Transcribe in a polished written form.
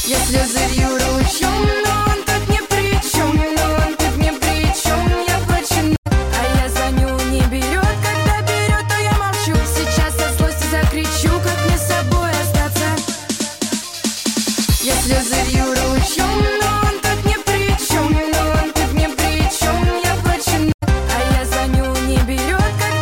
Я слезы лью ручьем, но он тут ни при чем, но он тут ни при чем, я плачу. А я звоню, не берет, когда берет, то я молчу. Сейчас от злости закричу, как мне с собой остаться. Я слезы лью ручьем.